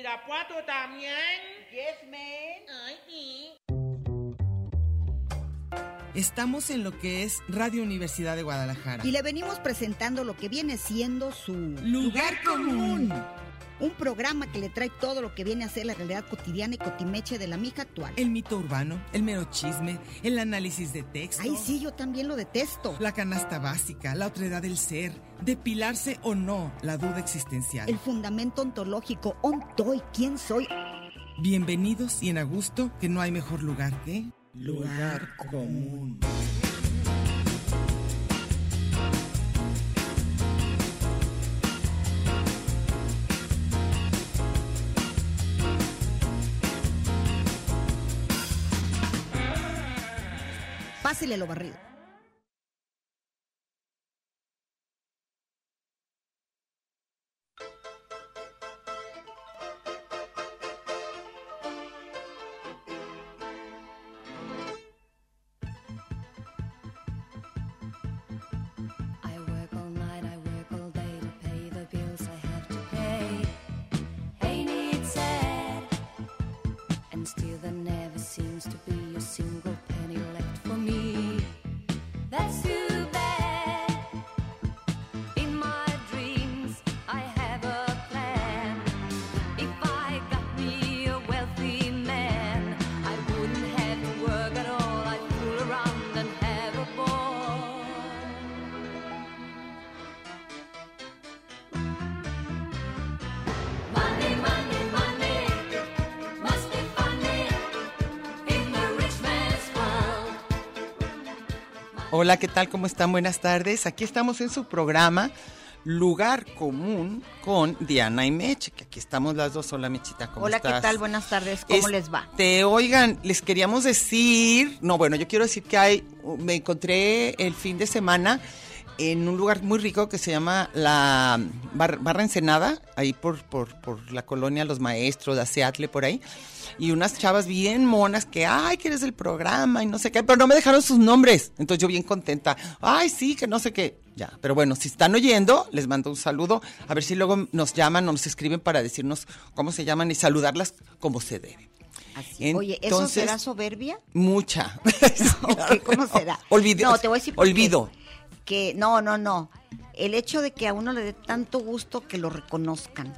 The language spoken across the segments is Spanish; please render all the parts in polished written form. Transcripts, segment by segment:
Irapuato también. Yes, man. Ay, sí. Estamos en lo que es Radio Universidad de Guadalajara. Y le venimos presentando lo que viene siendo su Lugar Común. Un programa que le trae todo lo que viene a ser la realidad cotidiana y cotimeche de la mija actual. El mito urbano, el mero chisme, el análisis de texto. Ay, sí, yo también lo detesto. La canasta básica, la otredad del ser, depilarse o no, la duda existencial. El fundamento ontológico, ontoy, ¿quién soy? Bienvenidos y en a gusto, que no hay mejor lugar que... Lugar Común. Pásele lo barrido. Still there never seems to be a single penny left for me. That's too bad. In my dreams I have a plan. If I got me a wealthy man, I wouldn't have to work at all. I'd fool around and have a ball. Money, money, money must be Hola, ¿qué tal? ¿Cómo están? Buenas tardes. Aquí estamos en su programa Lugar Común con Diana y Meche, que aquí estamos las dos. Hola, Mechita, ¿cómo estás? Hola, ¿qué tal? Buenas tardes, ¿cómo les va? Oigan, les queríamos decir, yo quiero decir que me encontré el fin de semana en un lugar muy rico que se llama la Barra Ensenada, ahí por la colonia Los Maestros, la Seattle, por ahí. Y unas chavas bien monas que, que eres del programa y no sé qué, pero no me dejaron sus nombres. Entonces yo bien contenta, sí, que no sé qué. Ya, pero bueno, si están oyendo, les mando un saludo. A ver si luego nos llaman o nos escriben para decirnos cómo se llaman y saludarlas como se debe. Así. Oye, ¿eso será soberbia? Mucha. Okay, ¿cómo será? Olvido. No, te voy a decir olvido. Que no. El hecho de que a uno le dé tanto gusto que lo reconozcan.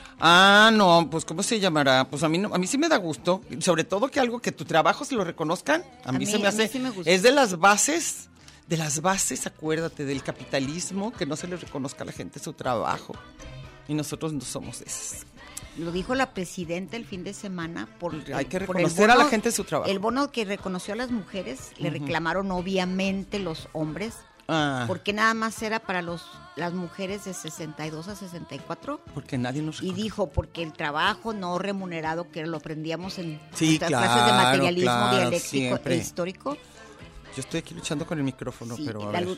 No, pues ¿cómo se llamará? Pues a mí sí me da gusto, sobre todo que tu trabajo se lo reconozcan, a mí se me hace, sí me gusta. Es de las bases, acuérdate, del capitalismo, que no se le reconozca a la gente su trabajo, y nosotros no somos esas. Lo dijo la presidenta el fin de semana. Hay que reconocer a la gente su trabajo. El bono que reconoció a las mujeres, le reclamaron obviamente los hombres, porque nada más era para las mujeres de 62 a 64. Porque nadie nos reconoce. Y dijo, porque el trabajo no remunerado, que lo aprendíamos en nuestras clases de materialismo dialéctico siempre. E histórico. Yo estoy aquí luchando con el micrófono, Sí, pero a ver.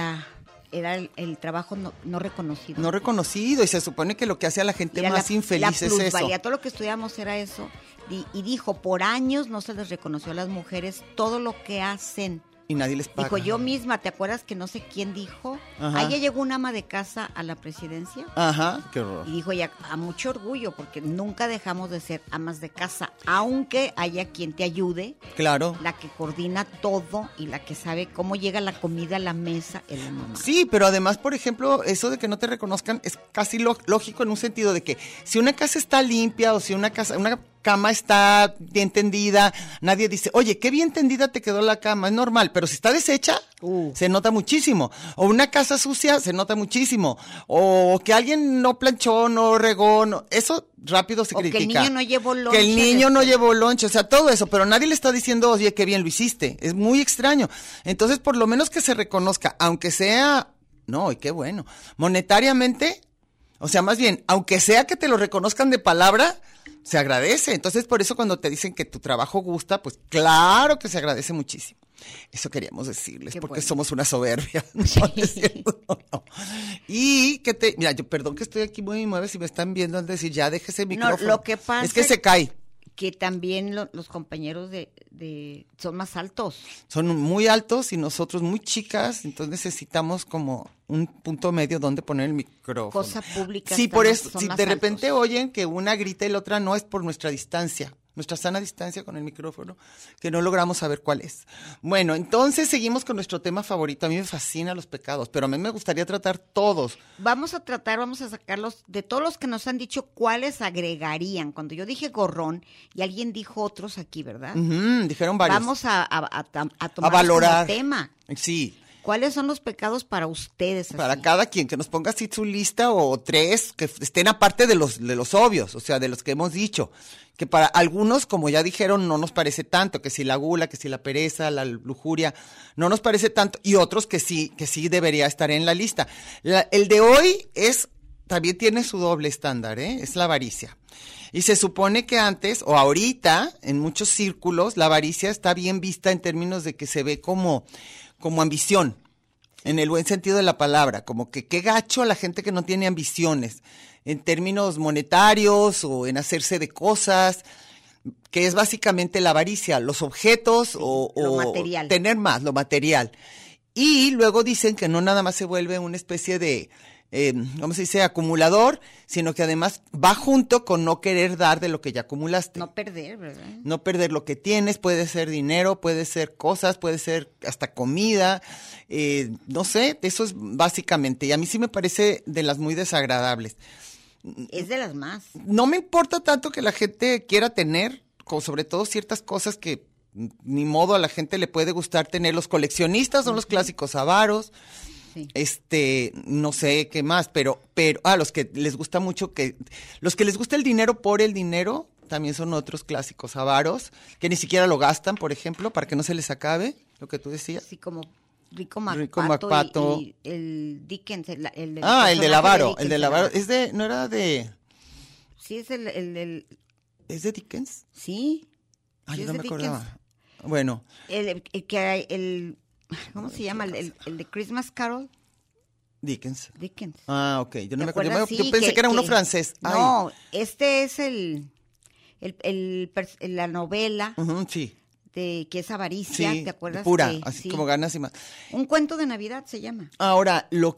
Era el trabajo no reconocido. No reconocido, y se supone que lo que hace a la gente más infeliz es eso. Todo lo que estudiamos era eso. Y dijo, por años no se les reconoció a las mujeres todo lo que hacen. Y nadie les paga. Dijo, yo misma, ¿te acuerdas que no sé quién dijo? Ahí llegó una ama de casa a la presidencia. Ajá, qué horror. Y dijo, ya, a mucho orgullo, porque nunca dejamos de ser amas de casa, aunque haya quien te ayude. Claro. La que coordina todo y la que sabe cómo llega la comida a la mesa es la mamá. Sí, pero además, por ejemplo, eso de que no te reconozcan es casi lógico en un sentido de que si una casa está limpia o si una cama está bien tendida, nadie dice, oye, qué bien tendida te quedó la cama, es normal, pero si está deshecha, se nota muchísimo. O una casa sucia, se nota muchísimo. O que alguien no planchó, no regó, eso rápido se critica. Que el niño no llevó lonche. Que el niño no llevó lonche, o sea, todo eso, pero nadie le está diciendo, oye, qué bien lo hiciste. Es muy extraño. Entonces, por lo menos que se reconozca, aunque sea, y qué bueno, monetariamente, o sea, más bien, aunque sea que te lo reconozcan de palabra, se agradece. Entonces, por eso cuando te dicen que tu trabajo gusta, pues claro que se agradece muchísimo. Eso queríamos decirles, porque somos una soberbia. No. Y mira, yo perdón que estoy aquí muy mueve, si me están viendo, al decir, ya déjese el micrófono. Lo que pasa es que se cae. Que también los compañeros son más altos. Son muy altos y nosotros muy chicas, entonces necesitamos como un punto medio donde poner el micrófono. Cosa pública. Sí, por eso, si de repente oyen que una grita y la otra no, es por nuestra distancia, nuestra sana distancia con el micrófono, que no logramos saber cuál es. Bueno, entonces seguimos con nuestro tema favorito. A mí me fascinan los pecados, pero a mí me gustaría tratar todos. Vamos a sacarlos de todos los que nos han dicho cuáles agregarían. Cuando yo dije gorrón y alguien dijo otros aquí, ¿verdad? Dijeron varios. Vamos a tomar a valorar como tema. Sí. ¿Cuáles son los pecados para ustedes? Así? Para cada quien, que nos ponga así su lista o 3 que estén aparte de los obvios, o sea, de los que hemos dicho. Que para algunos, como ya dijeron, no nos parece tanto, que si la gula, que si la pereza, la lujuria, no nos parece tanto, y otros que sí debería estar en la lista. El de hoy también tiene su doble estándar, es la avaricia. Y se supone que antes, o ahorita, en muchos círculos, la avaricia está bien vista en términos de que se ve como ambición, en el buen sentido de la palabra, como que qué gacho a la gente que no tiene ambiciones, en términos monetarios o en hacerse de cosas, que es básicamente la avaricia, los objetos o material. Tener más, lo material. Y luego dicen que no nada más se vuelve una especie de, ¿cómo se dice?, acumulador, sino que además va junto con no querer dar de lo que ya acumulaste. No perder, ¿verdad? No perder lo que tienes, puede ser dinero, puede ser cosas, puede ser hasta comida, no sé, eso es básicamente, y a mí sí me parece de las muy desagradables. Es de las más. No me importa tanto que la gente quiera tener, sobre todo ciertas cosas que ni modo a la gente le puede gustar tener. Los coleccionistas son los clásicos avaros. Sí. No sé qué más, pero los que les gusta mucho, los que les gusta el dinero por el dinero, también son otros clásicos avaros, que ni siquiera lo gastan, por ejemplo, para que no se les acabe, lo que tú decías. Sí, como Rico MacPato. Y el Dickens, el del avaro, el del avaro, no era de... Sí, es el ¿Es de Dickens? Sí. Yo no me acordaba. Bueno. ¿Cómo se llama? El de Christmas Carol. Dickens. Ah, ok. Yo no me acordaba. Sí, yo pensé que era uno francés. No, este es la novela. Sí. Que es avaricia, sí, ¿te acuerdas? Pura, así como ganas y más. Un cuento de Navidad se llama. Ahora, pero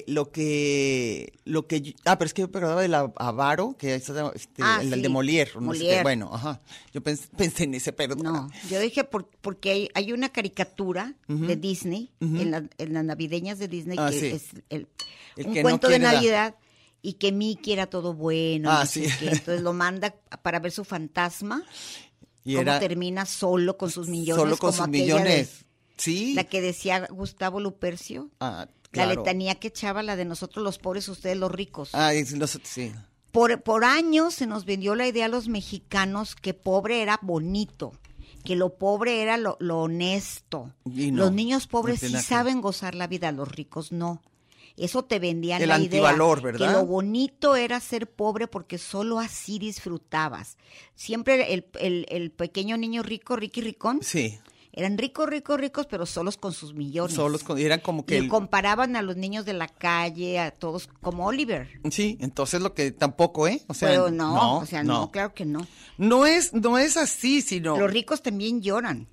es que yo me acordaba del avaro, que es el de Molière. No sé qué, bueno, ajá. Yo pensé en ese, pero no. Yo dije porque hay una caricatura de Disney, en las navideñas de Disney, que sí. Es un cuento de Navidad. Y que Mickey era todo bueno. Sí. Entonces lo manda para ver su fantasma. Y cómo termina solo con sus millones. Solo con sus millones, sí. La que decía Gustavo Lupercio. Claro. La letanía que echaba, la de nosotros los pobres, ustedes los ricos. Sí. Por años se nos vendió la idea a los mexicanos que pobre era bonito, que lo pobre era lo honesto. Los niños pobres sí saben gozar la vida, los ricos no. Eso te vendían la idea. El antivalor, ¿verdad? Que lo bonito era ser pobre porque solo así disfrutabas. Siempre el pequeño niño rico, Ricky Ricón. Sí. Eran ricos, pero solos con sus millones. Eran como que... Y comparaban a los niños de la calle, a todos, como Oliver. Sí, entonces lo que tampoco, O sea, pero no, claro que no. No es así, sino... Los ricos también lloran.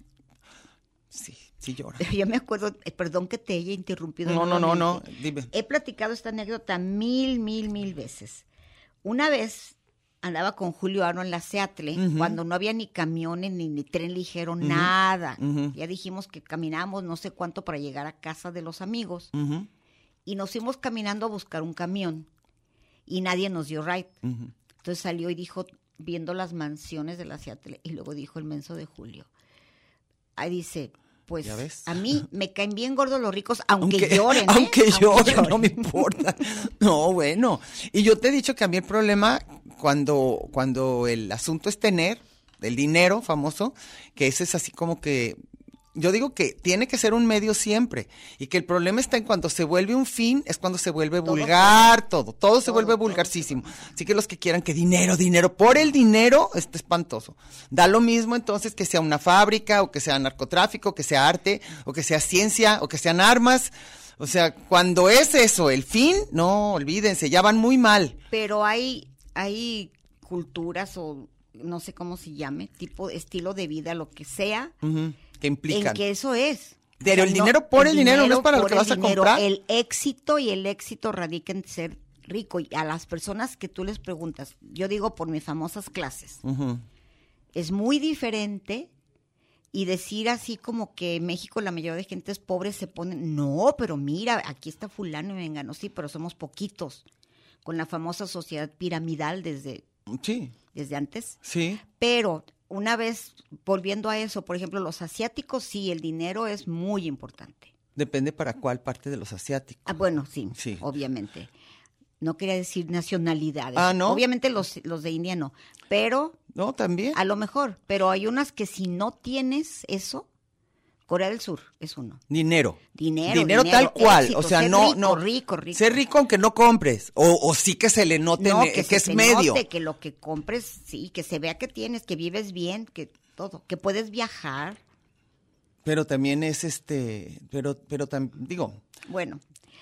Sí llora. Yo me acuerdo, perdón que te haya interrumpido. No, dime. He platicado esta anécdota mil veces. Una vez andaba con Julio Aro en la Seattle, cuando no había ni camiones, ni tren ligero, nada. Ya dijimos que caminábamos no sé cuánto para llegar a casa de los amigos. Y nos fuimos caminando a buscar un camión. Y nadie nos dio ride. Entonces salió y dijo, viendo las mansiones de la Seattle, y luego dijo el menso de Julio. Ahí dice... Pues a mí me caen bien gordos los ricos, aunque lloren. Aunque lloren, no me importa. No, bueno. Y yo te he dicho que a mí el problema, cuando el asunto es tener, el dinero famoso, que ese es así como que... Yo digo que tiene que ser un medio siempre, y que el problema está en cuando se vuelve un fin, es cuando se vuelve vulgar, todo se vuelve vulgarcísimo. Así que los que quieran que dinero, por el dinero, está espantoso. Da lo mismo entonces que sea una fábrica, o que sea narcotráfico, que sea arte, o que sea ciencia, o que sean armas. O sea, cuando es eso, el fin, no, olvídense, ya van muy mal. Pero hay culturas o no sé cómo se llame, tipo estilo de vida, lo que sea, Que implican. en que eso es. Pero el dinero por el dinero no es para lo por que el vas a dinero, comprar. El éxito radica en ser rico. Y a las personas que tú les preguntas, yo digo por mis famosas clases, es muy diferente. Y decir así como que en México la mayoría de gente es pobre, se ponen, no, pero mira, aquí está fulano y vengano, sí, pero somos poquitos, con la famosa sociedad piramidal desde antes. Sí. Pero una vez, volviendo a eso, por ejemplo, los asiáticos, sí, el dinero es muy importante. Depende para cuál parte de los asiáticos. Ah, bueno, sí, Sí. obviamente. No quería decir nacionalidades. Ah, ¿no? Obviamente los de India no, pero No, también. a lo mejor. Pero hay unas que si no tienes eso, Corea del Sur es uno. Dinero Dinero, tal cual, éxito, o sea, ser rico. Ser rico aunque no compres, o sí que se le note No, que se es te medio. note, que lo que compres, sí, que se vea que tienes, que vives bien, que todo, que puedes viajar. Pero también es digo, Bueno,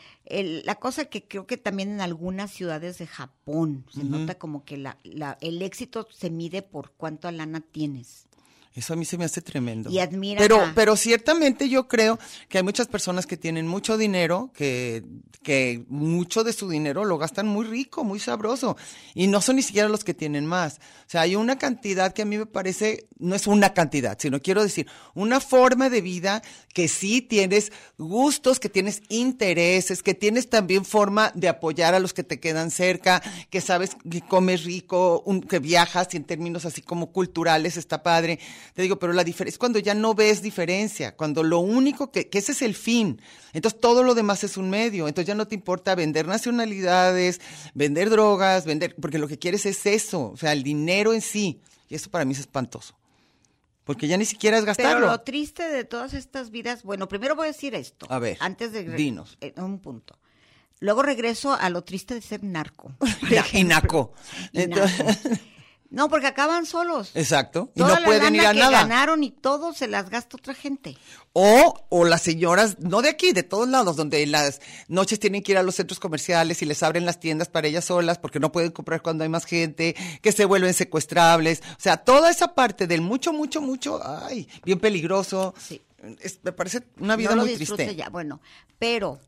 la cosa que creo que también en algunas ciudades de Japón se nota como que el éxito se mide por cuánta lana tienes. eso a mí se me hace tremendo. Y admiran pero ciertamente yo creo que hay muchas personas que tienen mucho dinero, que mucho de su dinero lo gastan muy rico, muy sabroso, y no son ni siquiera los que tienen más. O sea, hay una cantidad que a mí me parece, no es una cantidad, sino quiero decir, una forma de vida que sí tienes gustos, que tienes intereses, que tienes también forma de apoyar a los que te quedan cerca, que sabes que comes rico, que viajas y en términos así como culturales está padre. Te digo, pero la diferencia es cuando ya no ves diferencia, cuando lo único que ese es el fin. Entonces todo lo demás es un medio. Entonces ya no te importa vender nacionalidades, vender drogas, porque lo que quieres es eso, o sea, el dinero en sí. Y eso para mí es espantoso. Porque ya ni siquiera es gastarlo. Pero lo triste de todas estas vidas, bueno, primero voy a decir esto. A ver, antes de dinos. Un punto. Luego regreso a lo triste de ser narco. Y naco. Y narco. No, porque acaban solos. Exacto. Y Toda no pueden ir a que nada. ganaron y todo se las gasta otra gente. O las señoras, no de aquí, de todos lados, donde en las noches tienen que ir a los centros comerciales y les abren las tiendas para ellas solas porque no pueden comprar cuando hay más gente, que se vuelven secuestrables. O sea, toda esa parte del mucho, ay, bien peligroso. Sí. Me parece una vida No lo muy disfrute triste. ya. Bueno, pero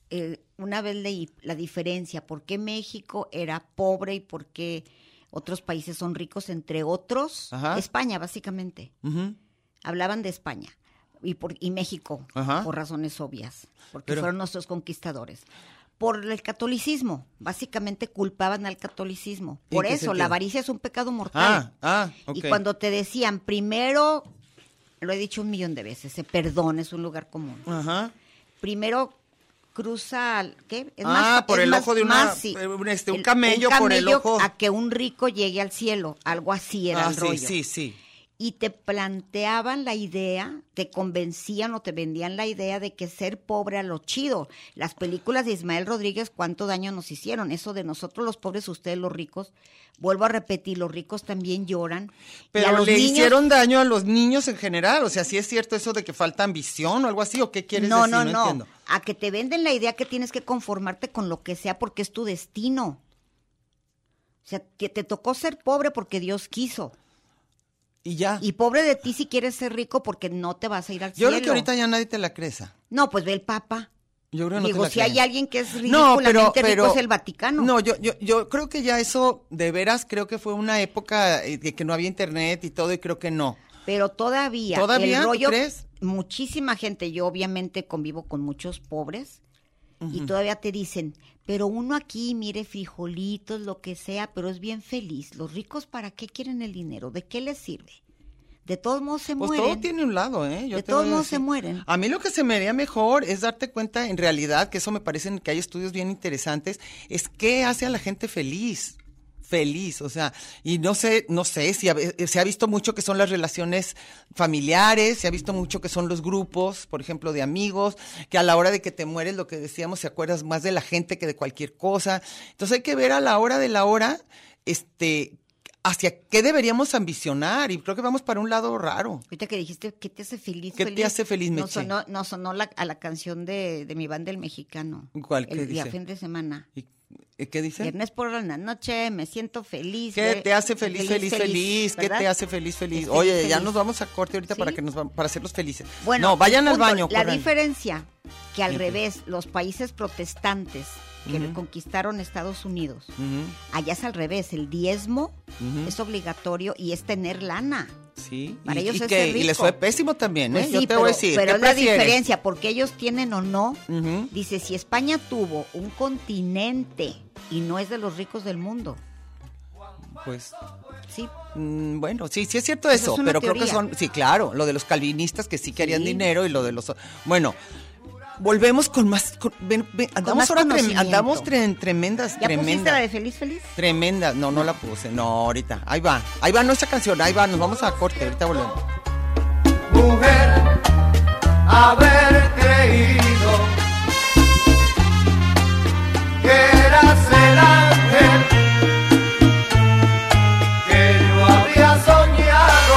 una vez leí la diferencia, por qué México era pobre y por qué otros países son ricos, entre otros, Ajá. España, básicamente. Ujú. Hablaban de España y México, Ajá. por razones obvias, porque Pero- fueron nuestros conquistadores. Por el catolicismo, básicamente culpaban al catolicismo. ¿En Por qué eso, sentido? la avaricia es un pecado mortal. Ok. Y cuando te decían, primero, lo he dicho 1,000,000 de veces, perdón, es un lugar común. Ajá. Primero cruza, ¿qué? Es por es el ojo de sí. un camello por el ojo. A que un rico llegue al cielo, algo así era el rollo. Sí. Y te planteaban la idea, te convencían o te vendían la idea de que ser pobre era lo chido. Las películas de Ismael Rodríguez, cuánto daño nos hicieron. Eso de nosotros los pobres, ustedes los ricos. Vuelvo a repetir, los ricos también lloran. Y a Pero los le niños, hicieron daño a los niños en general. O sea, ¿sí es cierto eso de que falta ambición o algo así? ¿O qué quieres decir? No entiendo. A que te venden la idea que tienes que conformarte con lo que sea porque es tu destino. O sea, que te tocó ser pobre porque Dios quiso. Y ya. Y pobre de ti si quieres ser rico porque no te vas a ir al Yo cielo. creo que ahorita ya nadie te la creza. No, pues ve el Papa. Yo creo que no Digo, te la si hay creen. alguien que es ridículamente rico es el Vaticano. No, yo creo que ya eso, de veras, creo que fue una época de que no había internet y todo, y creo que no. Pero todavía ¿Todavía? el ¿Tú rollo, crees? muchísima gente, yo obviamente convivo con muchos pobres, y todavía te dicen, pero uno aquí, mire, frijolitos, lo que sea, pero es bien feliz. Los ricos, ¿para qué quieren el dinero? ¿De qué les sirve? De todos modos se Pues mueren. todo tiene un lado, ¿eh? De todos modos se mueren. A mí lo que se me haría mejor es darte cuenta, en realidad, que eso me parece que hay estudios bien interesantes, es qué hace a la gente feliz. O sea, y no sé si se ha visto mucho que son las relaciones familiares, se ha visto mucho que son los grupos, por ejemplo, de amigos, que a la hora de que te mueres, lo que decíamos, se acuerdas más de la gente que de cualquier cosa. Entonces hay que ver a la hora de la hora, hacia qué deberíamos ambicionar, y creo que vamos para un lado raro. Ahorita que dijiste, ¿qué te hace feliz? ¿Qué te hace feliz, No Meche? sonó a la canción de mi banda El Mexicano. ¿Cuál? ¿Qué El día dice? fin de semana. Y ¿Qué dice? Viernes por la noche, me siento feliz. ¿Qué te hace feliz? ¿Qué ¿verdad? te hace feliz? Feliz, Oye, ya feliz. nos vamos a corte ahorita ¿Sí? para hacerlos felices. Bueno, no, vayan al punto, baño. La corran. diferencia que al Sí. revés, los países protestantes que Ujú. conquistaron Estados Unidos, Ujú, allá es al revés, el diezmo ujú. es obligatorio y es tener lana. Sí. Para ellos es que, ser y les rico. fue pésimo también, ¿eh? Pues Yo sí, te voy a decir. pero ¿qué es la prefieres? diferencia, porque ellos tienen o no. Ujú. Dice, si España tuvo un continente y no es de los ricos del mundo, Pues, sí, bueno, sí es cierto eso, es una pero creo que teoría. son, sí, claro, lo de los calvinistas que sí querían Sí. dinero y lo de los, bueno, volvemos con más, andamos más ahora, conocimiento. andamos tremendas, ¿ya pusiste la tremendas, de Feliz Feliz? tremendas, no la puse, no, ahorita, ahí va nuestra canción, ahí va, nos vamos a corte, ahorita volvemos. Mujer, haber creído que eras el ángel que yo había soñado,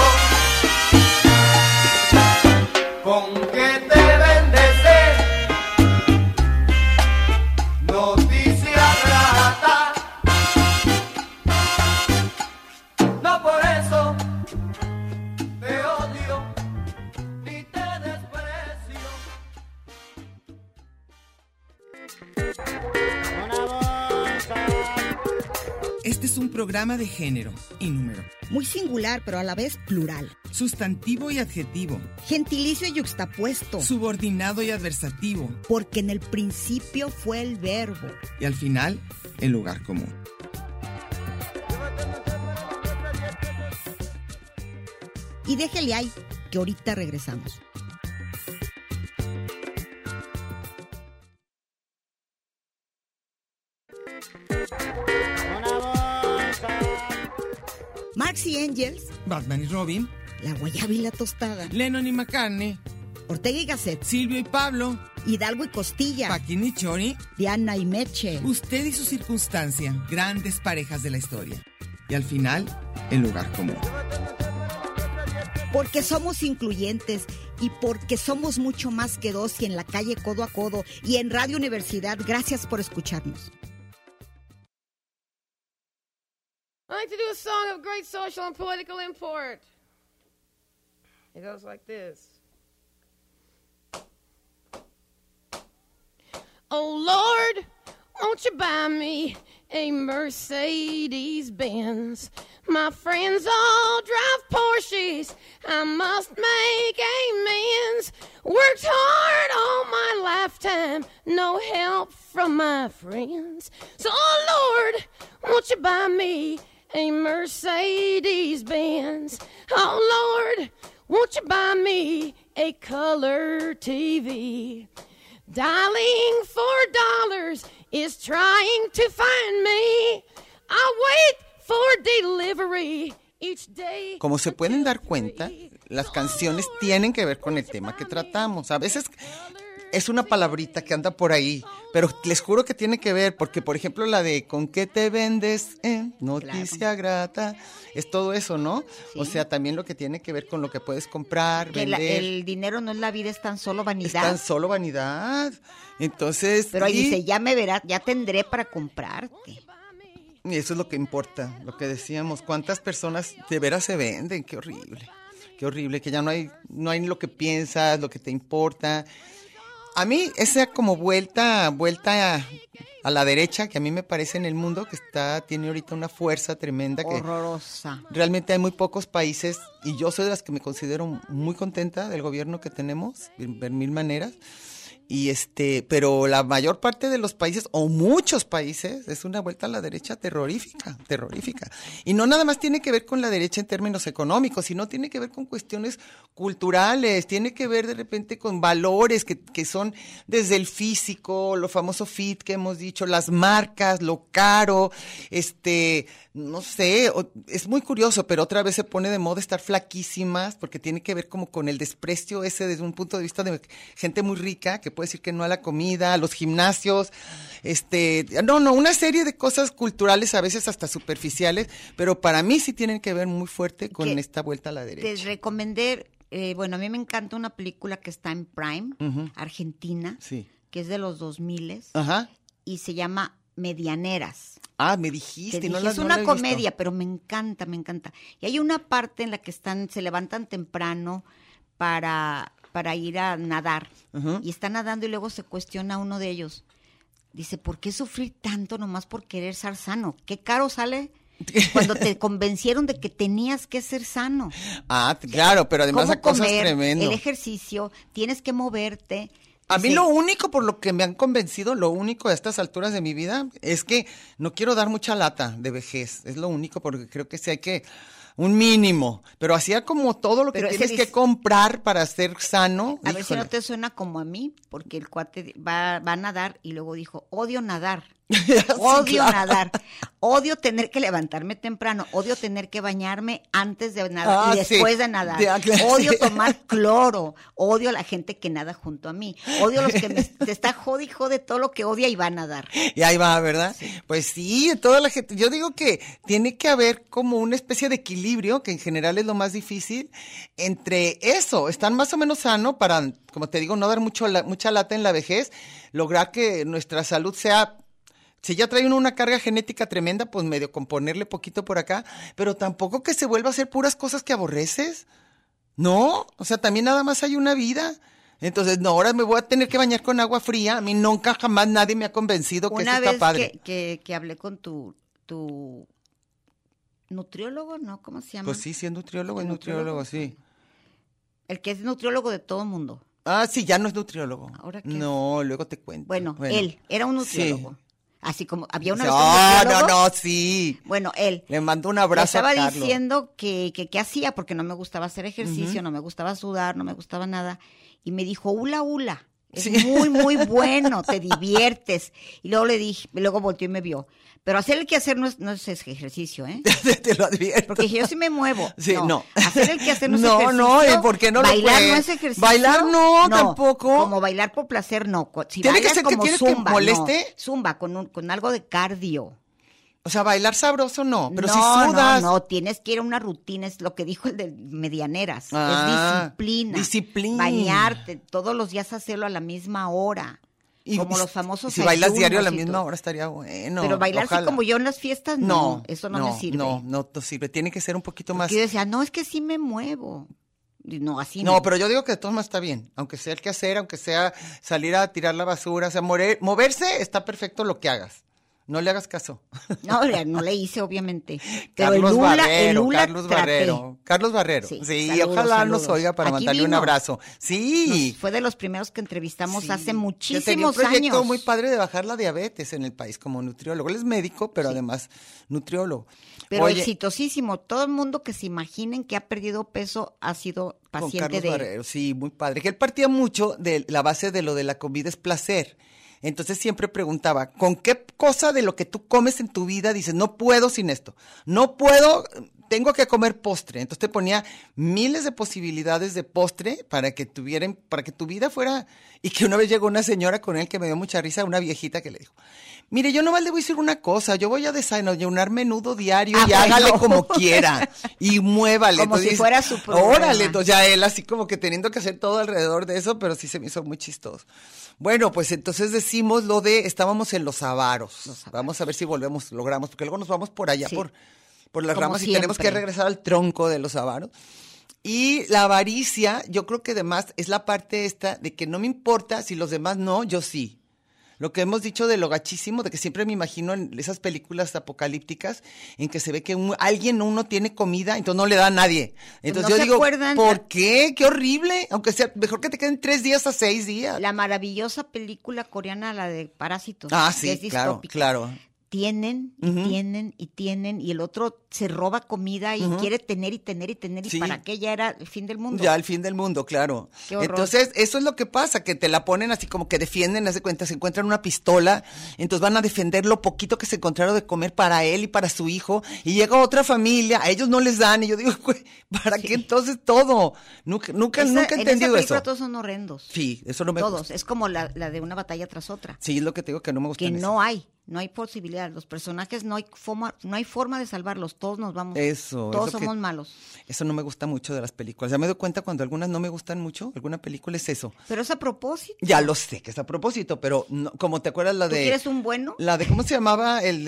con que te bendecé, noticia grata, no por eso te odio ni te desprecio. Este es un programa de género y número, Muy singular, pero a la vez plural. sustantivo y adjetivo, Gentilicio y yuxtapuesto. subordinado y adversativo, Porque en el principio fue el verbo. y al final, el lugar común. Y déjele ahí, que ahorita regresamos. Marx y Engels, Batman y Robin, La Guayaba y la Tostada, Lennon y McCartney, Ortega y Gasset, Silvio y Pablo, Hidalgo y Costilla, Paquín y Chori, Diana y Meche. usted y su circunstancia, grandes parejas de la historia. Y al final, el lugar común. Porque somos incluyentes y porque somos mucho más que dos y en la calle codo a codo y en Radio Universidad. Gracias por escucharnos. I like to do a song of great social and political import. It goes like this. Oh Lord, won't you buy me a Mercedes Benz? My friends all drive Porsches. I must make amends. Worked hard all my lifetime, no help from my friends. So, oh Lord, won't you buy me a Mercedes Benz? Oh Lord, won't you buy me a color TV? Dialing $4 is trying to find me. I wait for delivery each day. Como se pueden dar cuenta, las canciones tienen que ver con el tema que tratamos. A veces es una palabrita que anda por ahí, pero les juro que tiene que ver, porque por ejemplo la de ¿con qué te vendes? Noticia grata, es todo eso, ¿no? Sí. O sea, también lo que tiene que ver con lo que puedes comprar, Que vender. el dinero no es la vida, es tan solo Es vanidad. tan solo vanidad. Entonces, Pero ahí y- dice, ya me verás, ya tendré para comprarte. y eso es lo que importa, lo que decíamos, cuántas personas de veras se venden, qué horrible, que ya no hay lo que piensas, lo que te importa. A mí esa como vuelta a la derecha, que a mí me parece en el mundo, que tiene ahorita una fuerza tremenda, que Horrorosa. realmente hay muy pocos países, y yo soy de las que me considero muy contenta del gobierno que tenemos, de mil maneras. Y pero la mayor parte de los países, o muchos países, es una vuelta a la derecha terrorífica. Y no nada más tiene que ver con la derecha en términos económicos, sino tiene que ver con cuestiones culturales, tiene que ver de repente con valores que son desde el físico, lo famoso fit que hemos dicho, las marcas, lo caro, no sé, es muy curioso, pero otra vez se pone de moda estar flaquísimas, porque tiene que ver como con el desprecio ese desde un punto de vista de gente muy rica, que puede decir que no a la comida, a los gimnasios, una serie de cosas culturales, a veces hasta superficiales, pero para mí sí tienen que ver muy fuerte con Que esta vuelta a la Te derecha. recomendé, bueno, a mí me encanta una película que está en Prime, Ujú. Argentina, Sí. que es de los 2000 Ajá. y se llama Medianeras. Ah, me Te dijiste, dije, no es la no una la he visto. comedia, pero me encanta, me encanta. Y hay una parte en la que se levantan temprano para ir a nadar. Ujú. Y está nadando y luego se cuestiona uno de ellos. Dice, ¿por qué sufrir tanto nomás por querer estar sano? ¿Qué caro sale cuando te convencieron de que tenías que ser sano? Ah, claro, pero además ¿Cómo a cosas comer? tremendas. El ejercicio, tienes que moverte. A mí Dice, lo único por lo que me han convencido, lo único a estas alturas de mi vida, es que no quiero dar mucha lata de vejez. Es lo único, porque creo que sí hay que un mínimo. Pero hacía como todo lo que Pero ese tienes dice- que comprar para ser sano. A ver si no híjole. te suena como a mí, porque el cuate va a nadar y luego dijo, odio nadar. Sí, Odio claro. nadar, odio tener que levantarme temprano, odio tener que bañarme antes de nadar y Ah, sí. después de nadar, Ya, claro, odio sí. tomar cloro, odio a la gente que nada junto a mí, odio a los que te está jode y jode todo lo que odia y va a nadar. Y ahí va, ¿verdad? Pues sí, toda la gente. Yo digo que tiene que haber como una especie de equilibrio, que en general es lo más difícil, entre eso, estar más o menos sano para, como te digo, no dar mucha lata en la vejez, lograr que nuestra salud sea. Si ya trae uno una carga genética tremenda, pues medio componerle poquito por acá, pero tampoco que se vuelva a hacer puras cosas que aborreces. No, o sea, también nada más hay una vida. Entonces, no, ahora me voy a tener que bañar con agua fría. A mí nunca, jamás nadie me ha convencido que Una eso está vez padre. que hablé con tu nutriólogo, ¿no? ¿Cómo se llama? Pues sí, si es nutriólogo, es nutriólogo, sí. El que es nutriólogo de todo mundo. Ah, sí, ya no es nutriólogo. ¿Ahora qué es? No, luego te cuento. Bueno, él era un nutriólogo. Sí. Así como había una vez No, un nutriólogo. no, sí. Bueno, él. Le mando un Le abrazo a estaba Carlos. diciendo que qué hacía, porque no me gustaba hacer ejercicio, no me gustaba sudar, no me gustaba nada. Y me dijo, hula, hula. Es Sí. muy, muy bueno, te diviertes. Y luego le dije, luego volteó y me vio. Pero hacer el quehacer no es ejercicio, ¿eh? Te lo advierto. Porque dije, yo sí me muevo. Sí, no. Hacer el quehacer no es No, ejercicio. no, ¿y por qué no lo Bailar puede? no es ejercicio. Bailar no, tampoco. Como bailar por placer, no. Si ¿Tiene que bailas ser que como tienes que zumba, moleste? no. Zumba, con algo de cardio. O sea, bailar sabroso no, pero no, si sudas. No, tienes que ir a una rutina, es lo que dijo el de Medianeras. Ah, es disciplina. disciplina. Bañarte, todos los días hacerlo a la misma hora. Como los famosos y si bailas ayunos diario a la y misma todo. hora estaría bueno. Pero bailar así ojalá. como yo en las fiestas, no, eso no me sirve. No sirve. Tiene que ser un poquito más. Porque yo decía, no, es que sí me muevo. Y no, así No, pero yo digo que de todos modos está bien. Aunque sea el que hacer, aunque sea salir a tirar la basura, o sea, moverse, está perfecto lo que hagas. No le hagas caso. No le hice, obviamente. Pero Carlos el hula Barrero, traté. Carlos Barrero. Sí, Sí, saludos, ojalá saludos. nos oiga para Aquí mandarle un vino. abrazo. Sí. Fue de los primeros que entrevistamos Sí. hace Que tenía un muchísimos proyecto años. muy padre de bajar la diabetes en el país como nutriólogo. Él es médico, pero además nutriólogo. Pero Oye, exitosísimo. Todo el mundo que se imaginen que ha perdido peso ha sido con paciente Carlos de él. Barrero, sí, muy padre. Que él partía mucho de la base de lo de la comida es placer. Entonces siempre preguntaba, ¿con qué cosa de lo que tú comes en tu vida dices, no puedo sin esto? No puedo, tengo que comer postre. Entonces te ponía miles de posibilidades de postre para que tu vida fuera. Y que una vez llegó una señora con él que me dio mucha risa, una viejita que le dijo, mire, yo nomás le voy a decir una cosa, yo voy a desayunar menudo diario y bueno. hágale como quiera y muévale. Como si Entonces, fuera su programa. Órale, entonces ya él así como que teniendo que hacer todo alrededor de eso, pero sí se me hizo muy chistoso. Bueno, pues entonces decimos lo de, estábamos en los avaros. Vamos a ver si logramos, porque luego nos vamos por allá, Sí. por las Como ramas y tenemos que siempre. regresar al tronco de los avaros. Y la avaricia, yo creo que además es la parte esta de que no me importa si los demás no, yo sí. Lo que hemos dicho de lo gachísimo, de que siempre me imagino en esas películas apocalípticas en que se ve que uno tiene comida, entonces no le da a nadie. Entonces ¿no yo se digo, acuerdan? ¿por qué? ¡Qué horrible! Aunque sea, mejor que te queden 3 días a 6 días. La maravillosa película coreana, la de Parásitos. Ah, que es sí, claro, distópica. claro. Tienen, y Ujú. tienen, y tienen, y el otro se roba comida y quiere tener y tener y tener, Sí. y para que ya era el fin del mundo. Ya el fin del mundo, claro. Qué horror. Entonces, eso es lo que pasa, que te la ponen así como que defienden, haz de cuenta, se encuentran una pistola, entonces van a defender lo poquito que se encontraron de comer para él y para su hijo, y llega otra familia, a ellos no les dan, y yo digo, güey, ¿para qué entonces todo? Nunca he entendido en esa película eso. todos son horrendos. Sí, eso no me Todos. gusta. Es como la de una batalla tras otra. Sí, es lo que te digo que no me gusta. Que no hay. No hay posibilidad. Los personajes no hay forma de salvarlos. Todos nos vamos. Eso. Todos es lo somos que- malos. Eso no me gusta mucho de las películas. Ya me doy cuenta cuando algunas no me gustan mucho, alguna película es eso. Pero es a propósito. Ya lo sé que es a propósito, pero no, como te acuerdas la ¿Tú de... quieres un bueno? La de, ¿cómo se llamaba? El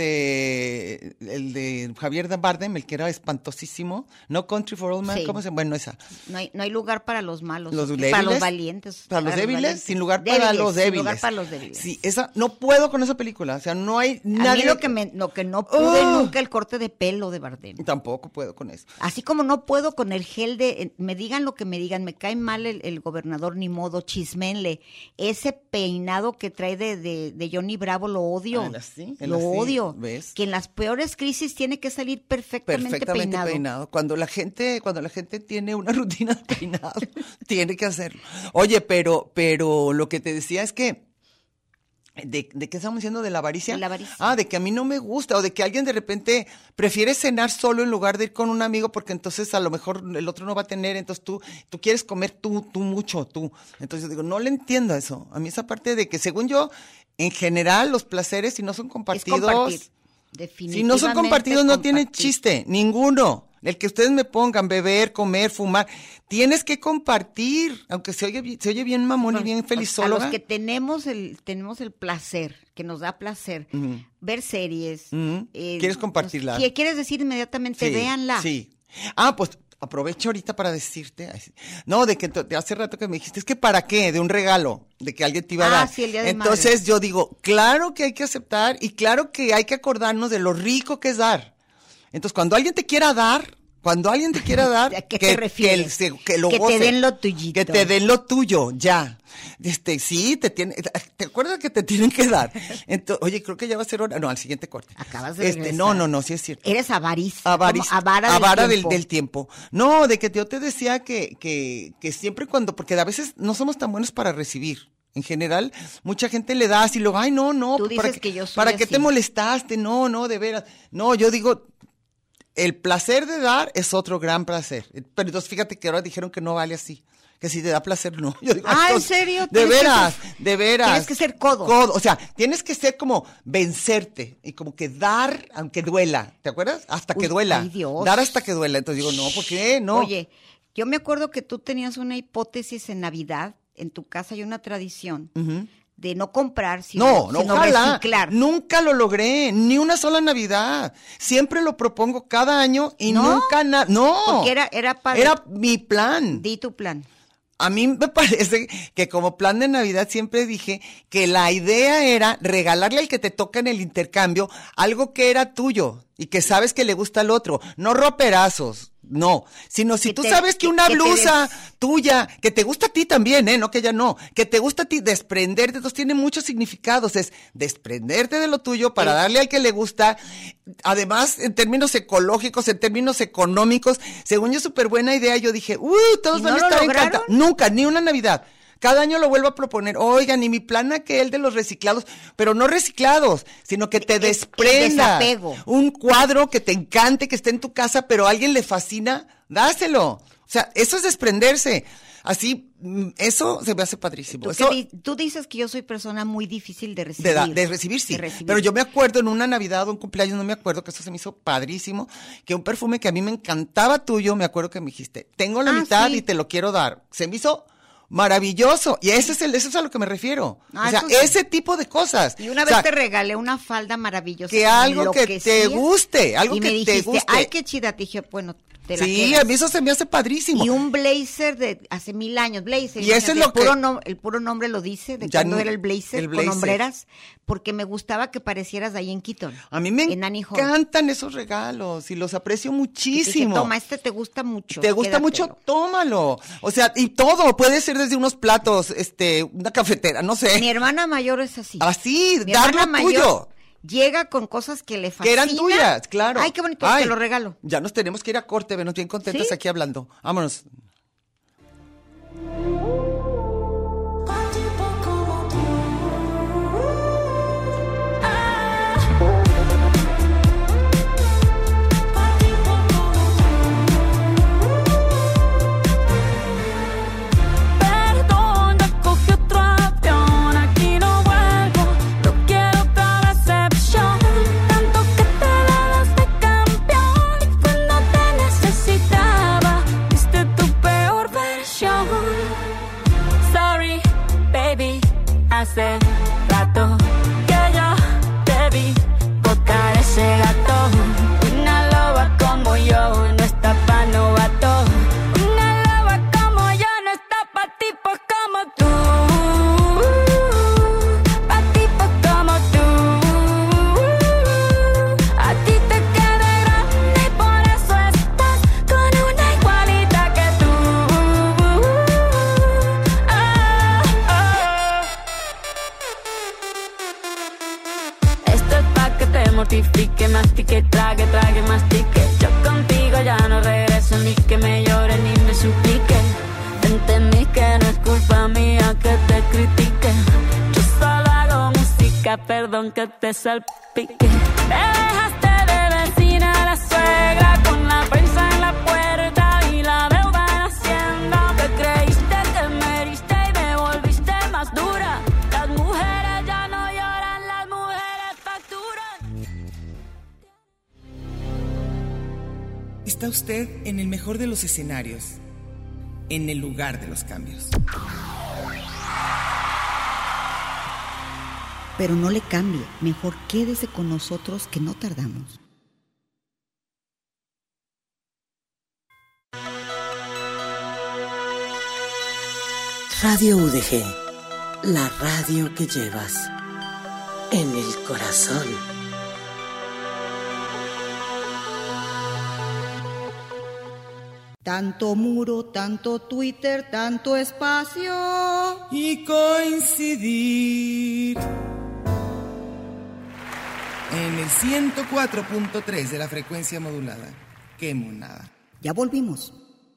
de Javier Bardem, el que era espantosísimo. No Country for Old Men, Sí. ¿cómo se llama? Bueno, esa. No hay lugar para los malos. Los Para débiles. los valientes. Para los débiles, valientes. sin lugar para los débiles. Sin lugar para los débiles. Sí, esa, no puedo con esa película, o sea, no hay A mí nadie... lo que no pude ¡Oh! nunca, el corte de pelo de Bardem. Tampoco puedo con eso. Así como no puedo con el gel me digan lo que me digan, me cae mal el gobernador, ni modo, chismenle. Ese peinado que trae de Johnny Bravo lo odio. Ah, ¿sí? Lo ¿sí? odio. ¿Ves? Que en las peores crisis tiene que salir perfectamente peinado. Cuando la gente tiene una rutina de peinado, tiene que hacerlo. Oye, pero lo que te decía es que ¿De qué estamos diciendo? ¿De la avaricia? De la avaricia. Ah, de que a mí no me gusta, o de que alguien de repente prefiere cenar solo en lugar de ir con un amigo, porque entonces a lo mejor el otro no va a tener, entonces tú quieres comer tú mucho. Entonces yo digo, no le entiendo eso. A mí esa parte de que, según yo, en general, los placeres, si no son compartidos, Es compartir. si Definitivamente no son compartidos, no tienen compartir. chiste, ninguno. El que ustedes me pongan, beber, comer, fumar, tienes que compartir, aunque se oye bien mamón y bien A felizóloga. los que tenemos el placer, que nos da placer, ver series. Ujú. ¿Quieres compartirla? Si quieres decir inmediatamente, véanla. Sí. Ah, pues aprovecho ahorita para decirte. No, de que de hace rato que me dijiste, es que ¿para qué? De un regalo, de que alguien te iba a dar. Sí, el Día de Entonces Madres. yo digo, claro que hay que aceptar y claro que hay que acordarnos de lo rico que es dar. Entonces, cuando alguien te quiera dar, ¿A qué te refieres? que lo Que te goce, den lo tuyito. Que te den lo tuyo, ya. Sí, ¿te acuerdas que te tienen que dar? Entonces, oye, creo que ya va a ser hora. No, al siguiente corte. Acabas de regresar. No, sí es cierto. Eres avaricia. Avara del tiempo. No, de que yo te decía que siempre porque a veces no somos tan buenos para recibir. En general, mucha gente le da así, luego, ay, no, Tú ¿para dices que yo soy ¿para qué así. te molestaste? No, de veras. No, yo digo, el placer de dar es otro gran placer. Pero entonces fíjate que ahora dijeron que no vale así. Que si te da placer, no. Yo digo, ¿en entonces, serio? De veras. Tienes que ser codo. O sea, tienes que ser como vencerte y como que dar aunque duela. ¿Te acuerdas? Hasta que Uy, duela. ay, Dios. Dar hasta que duela. Entonces digo, no, ¿por qué? No. Oye, yo me acuerdo que tú tenías una hipótesis en Navidad, en tu casa hay una tradición de no comprar, sino ojalá. reciclar. Nunca lo logré, ni una sola Navidad. Siempre lo propongo cada año y ¿No? nunca no. Porque era para... Era mi plan. Di tu plan. A mí me parece que como plan de Navidad siempre dije que la idea era regalarle al que te toca en el intercambio algo que era tuyo y que sabes que le gusta al otro, no roperazos. No, sino si Que tú te- sabes que una que te blusa tuya, que te gusta a ti también, no que ella no, que te gusta a ti, desprenderte, entonces tiene muchos significados, es desprenderte de lo tuyo para darle al que le gusta, además en términos ecológicos, en términos económicos, según yo súper buena idea, yo dije, todos ¿Y van no a lo estar lograron? encantados, nunca, ni una Navidad. Cada año lo vuelvo a proponer. Oigan, y mi plan aquel de los reciclados, pero no reciclados, sino que te El desprenda. desapego. Un cuadro que te encante, que esté en tu casa, pero a alguien le fascina, dáselo. O sea, eso es desprenderse. Así, eso se me hace padrísimo. Eso, Tú dices que yo soy persona muy difícil de recibir. de recibir, sí. De recibir. Pero yo me acuerdo en una Navidad o un cumpleaños, no me acuerdo, que eso se me hizo padrísimo, que un perfume que a mí me encantaba tuyo, me acuerdo que me dijiste, tengo la mitad sí. y te lo quiero dar. Se me hizo maravilloso. Y eso es a lo que me refiero. Ah, o sea, eso sí. ese tipo de cosas. Y una O vez sea, te regalé una falda maravillosa. que algo que enloquecía, te guste, algo y que me te dijiste, guste. ay, qué chida. Te dije, bueno, te la sí, quedas. a mí eso se me hace padrísimo. Y un blazer de hace 1000 años, blazer. Y eso es imagínate, lo el puro nombre lo dice, de Ya cuándo no- era el blazer, el con blazer. hombreras, porque me gustaba que parecieras de ahí en Keaton. A mí me en Annie Hall. encantan esos regalos y los aprecio Y te dije, muchísimo. toma, este te gusta mucho. ¿Te gusta mucho? quédatelo. Tómalo. O sea, y todo, puede ser desde unos platos, una cafetera, no sé. Mi hermana mayor es así. Así, Mi dar lo hermana tuyo. mayor llega con cosas que le Que fascinan. eran tuyas, claro. Ay, qué bonito, Ay, te lo regalo. Ya nos tenemos que ir a corte, venos bien contentas ¿Sí? aquí hablando. Vámonos. Perdón, ya cogí otro avión, aquí no vuelvo. No quiero otra decepción. mortifique, mastique, trague, mastique. Yo contigo ya no regreso, ni que me llore ni me suplique. Entendí que no es culpa mía que te critique. Yo solo hago música, perdón que te salpique. Me dejaste de vecina a la suegra, con la prensa en la puerta y la deuda en Hacienda. Te creíste que me heriste y me volviste más dura. Las mujeres ya no lloran, las mujeres facturan. Está usted en el mejor de los escenarios, en el lugar de los cambios. Pero no le cambie, mejor quédese con nosotros que no tardamos. Radio UDG, la radio que llevas en el corazón. Tanto muro, tanto Twitter, tanto espacio. Y coincidir en el 104.3 de la frecuencia modulada. ¡Qué monada! Ya volvimos.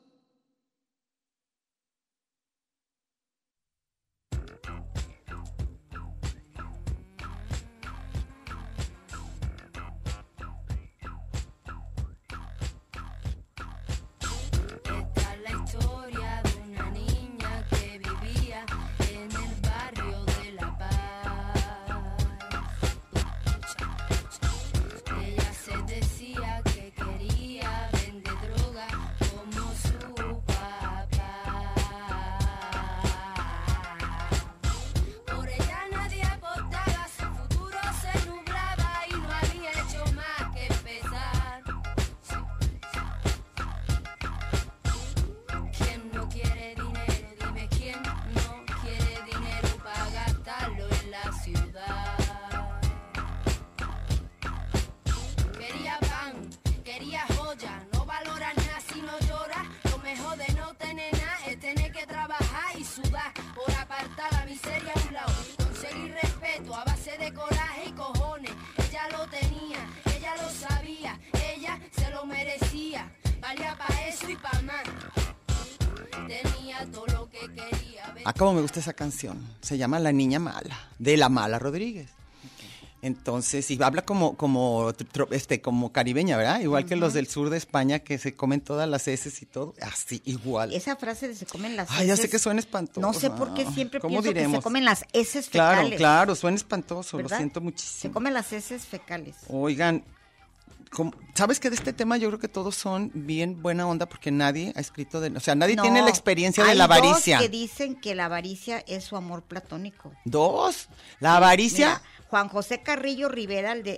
Ah, cómo me gusta esa canción. Se llama La Niña Mala, de La Mala Rodríguez. Entonces, y habla como caribeña, ¿verdad? Igual que los del sur de España que se comen todas las heces y todo. Así, igual. Esa frase de se comen las heces. Ay, ya sé que suena espantoso. No sé por qué siempre ¿Cómo pienso diremos? que se comen las heces fecales. Claro, suena espantoso, ¿verdad? Lo siento muchísimo. Se comen las heces fecales. Oigan, ¿sabes qué? De este tema yo creo que todos son bien buena onda porque nadie ha escrito nadie tiene la experiencia de la avaricia. Hay dos que dicen que la avaricia es su amor platónico. ¿Dos? ¿La avaricia? Mira, Juan José Carrillo Rivera, el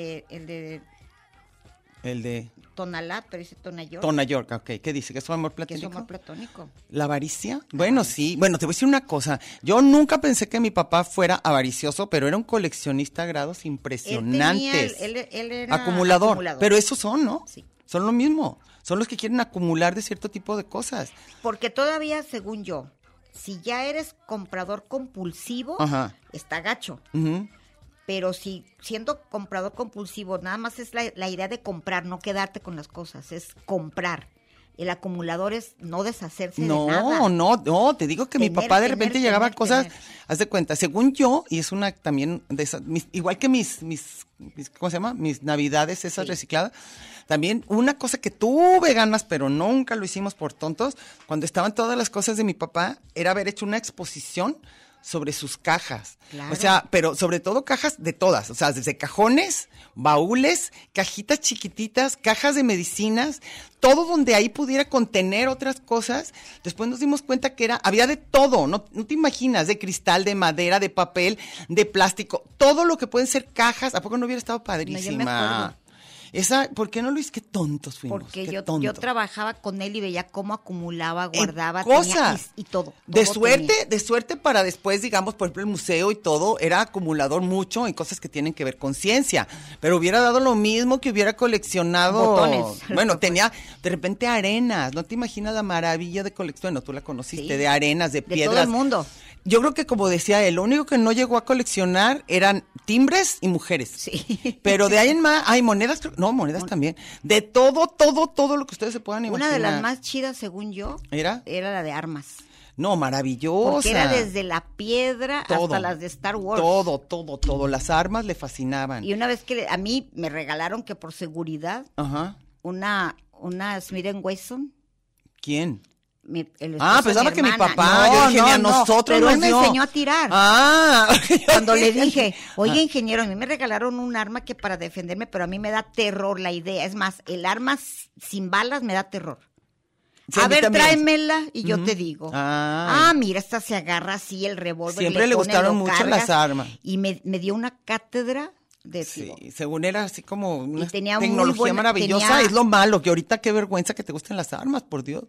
de Tonalá, pero dice Tonayor. Tonayor, ok. ¿Qué dice? ¿Que es su amor platónico? Que es su amor platónico. ¿La avaricia? Bueno, sí. Bueno, te voy a decir una cosa. Yo nunca pensé que mi papá fuera avaricioso, pero era un coleccionista a grados impresionantes. Él era acumulador. Pero esos son, ¿no? Sí. Son lo mismo. Son los que quieren acumular de cierto tipo de cosas. Porque todavía, según yo, si ya eres comprador compulsivo, Ajá. está gacho. Uh-huh. Pero si siendo comprador compulsivo, nada más es la idea de comprar, no quedarte con las cosas, es comprar. El acumulador es no deshacerse de nada. No, te digo que mi papá de repente llegaba a cosas, haz de cuenta, según yo, y es una también de esas, igual que mis ¿cómo se llama? Mis navidades esas recicladas, también una cosa que tuve ganas, pero nunca lo hicimos por tontos, cuando estaban todas las cosas de mi papá, era haber hecho una exposición sobre sus cajas. Claro. O sea, pero sobre todo cajas de todas, o sea, desde cajones, baúles, cajitas chiquititas, cajas de medicinas, todo donde ahí pudiera contener otras cosas. Después nos dimos cuenta que había de todo, no te imaginas, de cristal, de madera, de papel, de plástico, todo lo que pueden ser cajas. ¿A poco no hubiera estado padrísima? No, yo me acuerdo. ¿Por qué no lo hice? Qué tontos fuimos. Porque yo trabajaba con él y veía cómo acumulaba, guardaba, cosas y todo. De suerte para después, digamos, por ejemplo, el museo y todo, era acumulador mucho en cosas que tienen que ver con ciencia. Pero hubiera dado lo mismo que hubiera coleccionado. Botones. Bueno, tenía de repente arenas. ¿No te imaginas la maravilla de colección? Bueno, tú la conociste, sí, de arenas, de piedras. De todo el mundo. yo creo que como decía él, lo único que no llegó a coleccionar eran timbres y mujeres. Sí. Pero de ahí en más, hay monedas, monedas también. De todo lo que ustedes se puedan imaginar. Una de las más chidas, según yo, ¿Era? era la de armas. No, maravillosa. Porque era desde la piedra hasta las de Star Wars. Todo. Las armas le fascinaban. Y una vez que a mí me regalaron que por seguridad, Ajá. una Smith & Wesson. ¿Quién? Pensaba que mi papá, yo dije, ni a nosotros pero nos él me dio. enseñó a tirar. Cuando le dije, oye, ingeniero, a mí me regalaron un arma que para defenderme, pero a mí me da terror la idea. Es más, el arma sin balas me da terror. Sí, a mí ver, también. tráemela y yo te digo. Mira, esta se agarra así, el revólver. Siempre le gustaron mucho las armas. Y me dio una cátedra de sí, según era así como una tenía tecnología maravillosa. Es lo malo, que ahorita qué vergüenza que te gusten las armas, por Dios.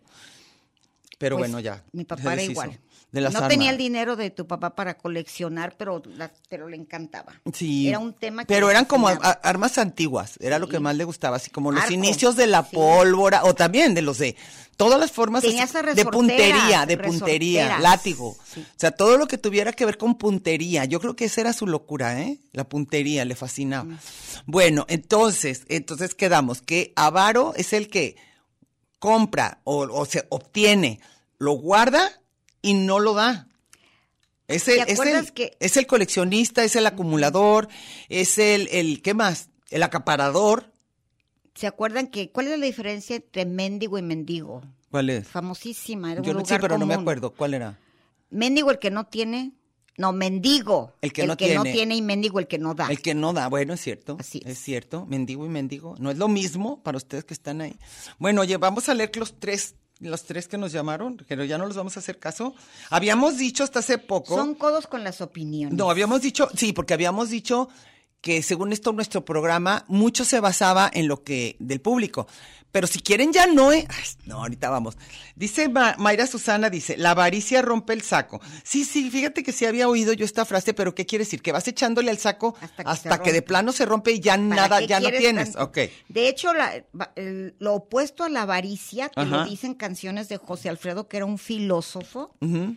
Pero pues, bueno, ya. Mi papá era igual. No tenía el dinero de tu papá para coleccionar, pero le encantaba. Sí. Era un tema que pero eran como fascinaba. armas antiguas, era lo que más le gustaba, así como los Arco, inicios de la pólvora, o también de los de todas las formas Tenía así, esas de puntería, resorteras. látigo. Sí. O sea, todo lo que tuviera que ver con puntería. Yo creo que esa era su locura, la puntería, le fascinaba. Bueno, entonces quedamos que avaro es el que compra o se obtiene, lo guarda y no lo da. Es el coleccionista, es el acumulador, es el ¿qué más? El acaparador. ¿Se acuerdan cuál es la diferencia entre mendigo y mendigo? ¿Cuál es? Famosísima, era un Yo lugar sí, pero común. no me acuerdo. ¿Cuál era? Mendigo el que no tiene, no, mendigo el que no tiene y mendigo el que no da. El que no da, bueno, es cierto. Así es cierto, mendigo y mendigo. No es lo mismo para ustedes que están ahí. Bueno, oye, vamos a leer los tres que nos llamaron, pero ya no los vamos a hacer caso. Habíamos dicho hasta hace poco. Son codos con las opiniones. No, porque habíamos dicho que según esto nuestro programa mucho se basaba en lo que del público. Pero si quieren ya no, ahorita vamos. Dice Mayra Susana, dice, la avaricia rompe el saco. Sí, fíjate que sí había oído yo esta frase, pero ¿qué quiere decir? Que vas echándole al saco hasta que de plano se rompe y ya nada, ya no tienes. Tanto? Okay. De hecho, lo opuesto a la avaricia, te lo dicen canciones de José Alfredo, que era un filósofo. Uh-huh.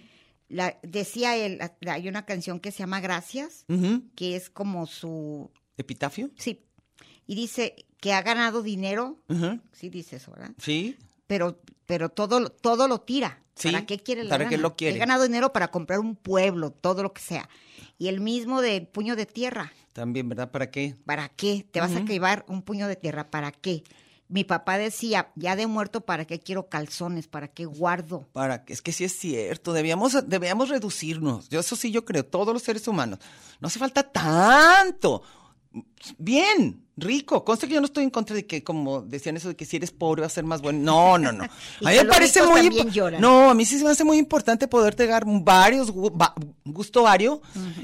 Decía él, hay una canción que se llama Gracias, que es como su... ¿Epitafio? Sí. Y dice que ha ganado dinero, sí dice eso, ¿verdad? Sí. Pero todo lo tira. Sí. ¿Para qué quiere la ¿Para lana? qué lo quiere? He ganado dinero para comprar un pueblo, todo lo que sea. Y el mismo de puño de tierra. También, ¿verdad? ¿Para qué? ¿Para qué? ¿Te vas a llevar un puño de tierra? ¿Para qué? Mi papá decía, ya de muerto, ¿para qué quiero calzones? ¿Para qué guardo? Es que sí es cierto, debíamos reducirnos. Eso sí yo creo, todos los seres humanos. No hace falta tanto. Bien, rico. Consta que yo no estoy en contra de que, como decían eso de que si eres pobre vas a ser más bueno. No. A mí me parece muy importante. No, a mí sí se me hace muy importante poder tener varios gusto vario.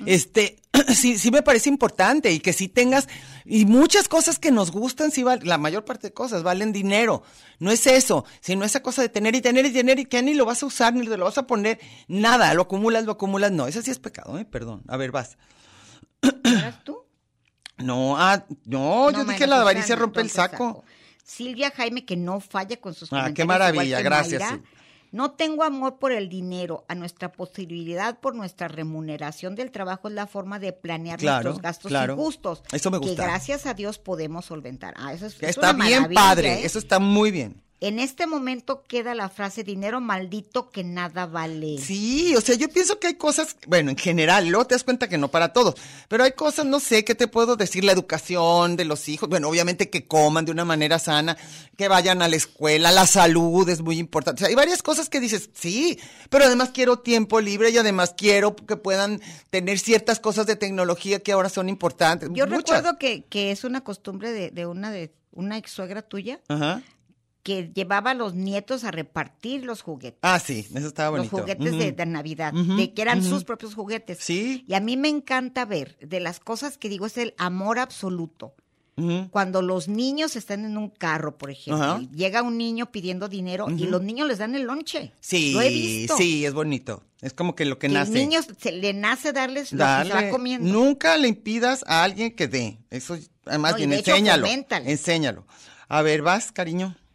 Sí me parece importante y que sí tengas y muchas cosas que nos gustan, sí la mayor parte de cosas valen dinero. No es eso, sino esa cosa de tener y que ni lo vas a usar ni te lo vas a poner nada, lo acumulas, no, eso sí es pecado, perdón. A ver, vas. ¿Eras tú? No, yo dije la avaricia rompe el saco. Silvia Jaime, que no falla con sus comentarios. Qué maravilla, gracias. Mayra, no tengo amor por el dinero. A nuestra posibilidad por nuestra remuneración del trabajo es la forma de planear nuestros gastos y gustos. Eso me gusta. Que gracias a Dios podemos solventar. Eso está bien padre, eso está muy bien. En este momento queda la frase dinero maldito que nada vale. Sí, o sea, yo pienso que hay cosas, bueno, en general, luego te das cuenta que no para todos, pero hay cosas, no sé, ¿qué te puedo decir? La educación de los hijos, bueno, obviamente que coman de una manera sana, que vayan a la escuela, la salud es muy importante. O sea, hay varias cosas que dices, sí, pero además quiero tiempo libre y además quiero que puedan tener ciertas cosas de tecnología que ahora son importantes. Yo recuerdo que es una costumbre de una ex suegra tuya. Ajá. Que llevaba a los nietos a repartir los juguetes. Ah, sí, eso estaba bonito. Los juguetes de Navidad, de que eran sus propios juguetes. Sí. Y a mí me encanta ver, de las cosas que digo, es el amor absoluto. Cuando los niños están en un carro, por ejemplo, llega un niño pidiendo dinero y los niños les dan el lonche. Sí, lo he visto. Sí, es bonito. Es como que lo que nace. El niño le nace darles lo que se va comiendo. Nunca le impidas a alguien que dé. Eso, además, bien, enséñalo. Enséñalo. A ver, vas, cariño.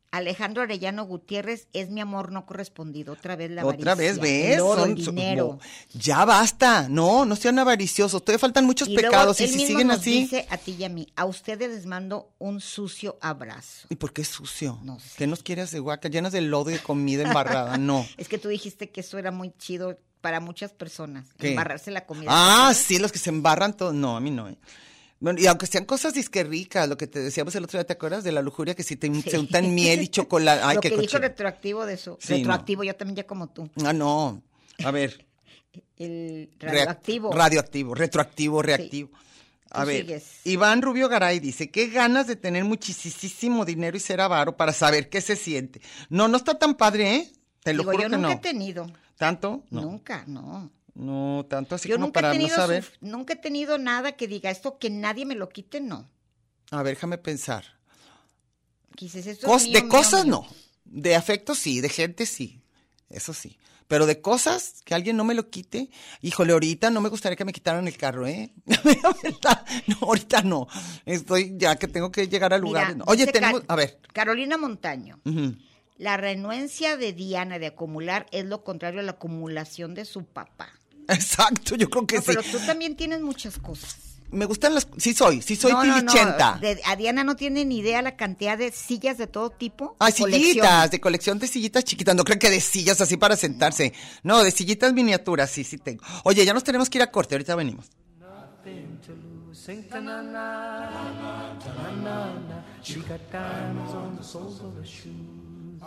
Alejandro Arellano Gutiérrez, es mi amor no correspondido. Otra vez la avaricia. Otra vez, ¿ves? El oro, el dinero. Ya basta. No sean avariciosos. Todavía faltan muchos pecados. Y él si mismo siguen nos así. dice a ti y a mí, a ustedes les mando un sucio abrazo. ¿Y por qué sucio? No sé. ¿Qué nos quiere hacer, guaca? Llenas de lodo y de comida embarrada. No. Es que tú dijiste que eso era muy chido para muchas personas. ¿Qué? Embarrarse la comida. Ah, sí, los que se embarran todo. No, a mí no. Bueno, y aunque sean cosas disque ricas, lo que te decíamos el otro día, ¿te acuerdas? De la lujuria que si se untan miel y chocolate. Ay, lo qué que dijo cochino. retroactivo de eso. Sí, retroactivo, yo también ya como tú. Ah, no. A ver. El radioactivo. Radioactivo, retroactivo, reactivo. A Tú ver, sigues. Iván Rubio Garay dice, qué ganas de tener muchísimo dinero y ser avaro para saber qué se siente. No está tan padre, ¿eh? Te lo Digo, juro yo que nunca no. he tenido. ¿Tanto? No. Nunca, no. No, tanto así Yo como nunca para he no tenido saber. nunca he tenido nada que diga esto que nadie me lo quite, no. A ver, déjame pensar. Quizás esto es mío, De mío, cosas mío. no. De afecto sí, de gente sí. Eso sí. Pero de cosas que alguien no me lo quite, híjole, ahorita no me gustaría que me quitaran el carro, ¿eh? No, ahorita no. Estoy ya que tengo que llegar al lugar. Mira, Oye, dice tenemos, a ver. Carolina Montaño. Ujú. La renuencia de Diana de acumular es lo contrario a la acumulación de su papá. Exacto, yo creo que No, sí. pero tú también tienes muchas cosas. Me gustan las... Sí soy No, tilichenta. A Diana no tiene ni idea la cantidad de sillas de todo tipo. Ah, Colección. sillitas, de colección de sillitas chiquitas. No creo que de sillas así para sentarse. No, de sillitas miniaturas, sí tengo. Oye, ya nos tenemos que ir a corte, ahorita venimos. Nothing to lose. Sing ta-na-na, ta-na-na-na. She got diamonds on the soles of her shoes.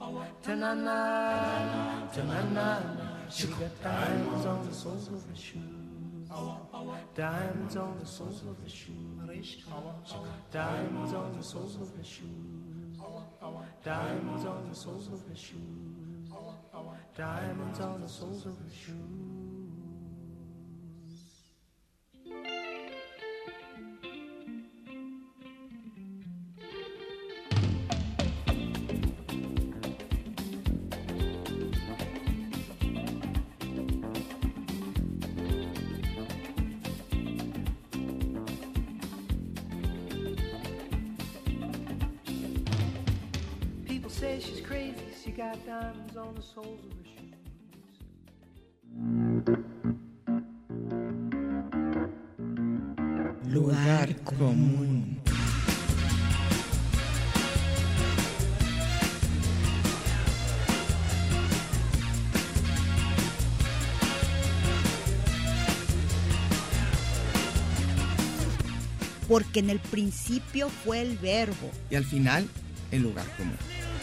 Ta-na-na, ta-na-na-na. She got diamonds on the soles of her shoes. Diamonds on the soles of her shoes. Diamonds on the soles of her shoes. Diamonds on the soles of her shoes. Diamonds on the soles of her shoes. People say she's crazy, she got diamonds on the soles of her shoes. Lugar común. Porque en el principio fue el verbo. Y al final, el lugar común.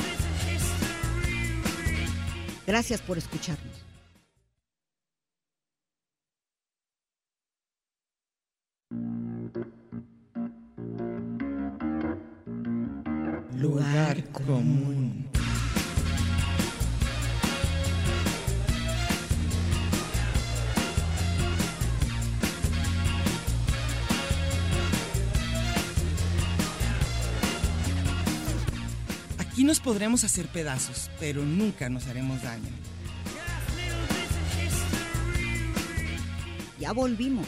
Gracias por escucharnos. Lugar común. Aquí nos podremos hacer pedazos, pero nunca nos haremos daño. Ya volvimos.